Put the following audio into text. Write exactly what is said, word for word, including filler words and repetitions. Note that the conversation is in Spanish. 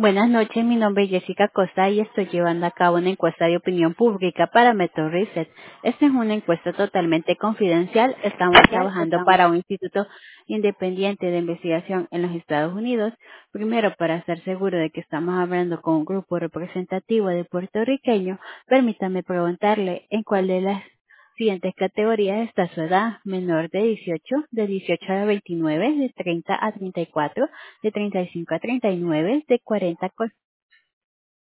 Buenas noches, mi nombre es Jessica Costa y estoy llevando a cabo una encuesta de opinión pública para Metro Research. Esta es una encuesta totalmente confidencial. Estamos trabajando para un instituto independiente de investigación en los Estados Unidos. Primero, para estar seguro de que estamos hablando con un grupo representativo de puertorriqueños, permítame preguntarle en cuál de las siguientes categorías está su edad: menor de dieciocho, de dieciocho a veintinueve, de treinta a treinta y cuatro, de treinta y cinco a treinta y nueve, de cuarenta